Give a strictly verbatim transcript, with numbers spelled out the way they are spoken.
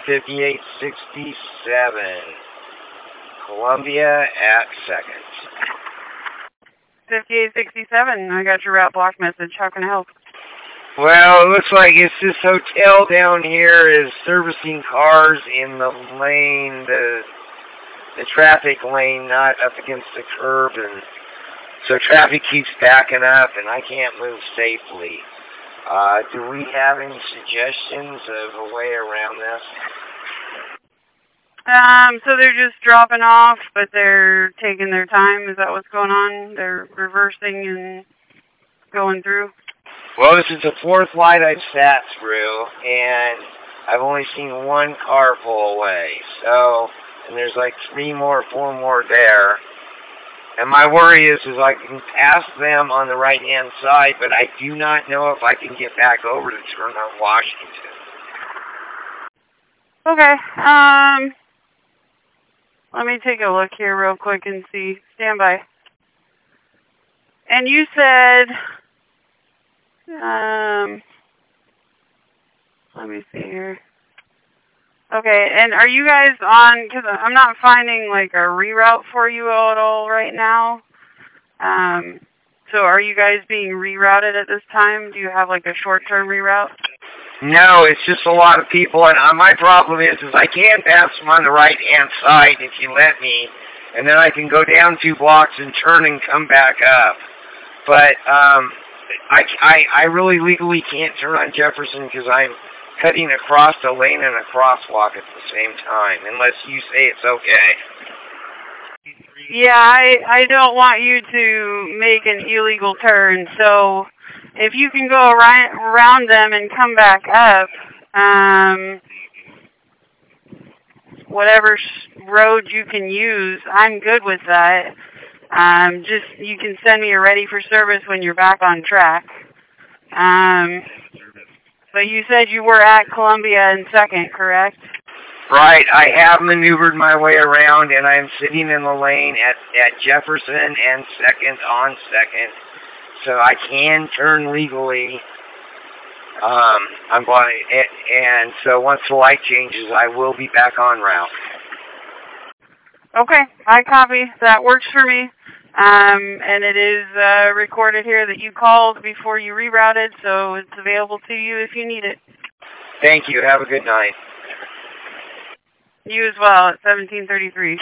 fifty-eight sixty-seven. Columbia at second. fifty-eight sixty-seven, I got your route block message. How can I help? Well, it looks like it's this hotel down here is servicing cars in the lane, the, the traffic lane, not up against the curb, and so traffic keeps backing up, and I can't move safely. Uh, do we have any suggestions of a way around this? Um, so they're just dropping off, but they're taking their time. Is that what's going on? They're reversing and going through? Well, this is the fourth light I've sat through, and I've only seen one car pull away. So, and there's like three more, four more there. And my worry is, is I can pass them on the right-hand side, but I do not know if I can get back over to turn on Washington. Okay. Um, let me take a look here real quick and see. Stand by. And you said, um, let me see here. Okay, and are you guys on, because I'm not finding like a reroute for you at all right now. Um, so are you guys being rerouted at this time? Do you have like a short-term reroute? No, it's just a lot of people, and uh, my problem is, is I can't pass them on the right-hand side if you let me, and then I can go down two blocks and turn and come back up. But um, I, I, I really legally can't turn on Jefferson because I'm cutting across the lane and a crosswalk at the same time, unless you say it's okay. Yeah, I, I don't want you to make an illegal turn, so if you can go around, around them and come back up, um, whatever road you can use, I'm good with that. Um, just, you can send me a ready for service when you're back on track. Um, but you said you were at Columbia in second, correct? Right, I have maneuvered my way around, and I'm sitting in the lane at, at Jefferson and second on second, so I can turn legally. Um, I'm going, and, and so once the light changes, I will be back on route. Okay, I copy. That works for me. Um, and it is uh, recorded here that you called before you rerouted, so it's available to you if you need it. Thank you. Have a good night. You as well at seventeen thirty-three.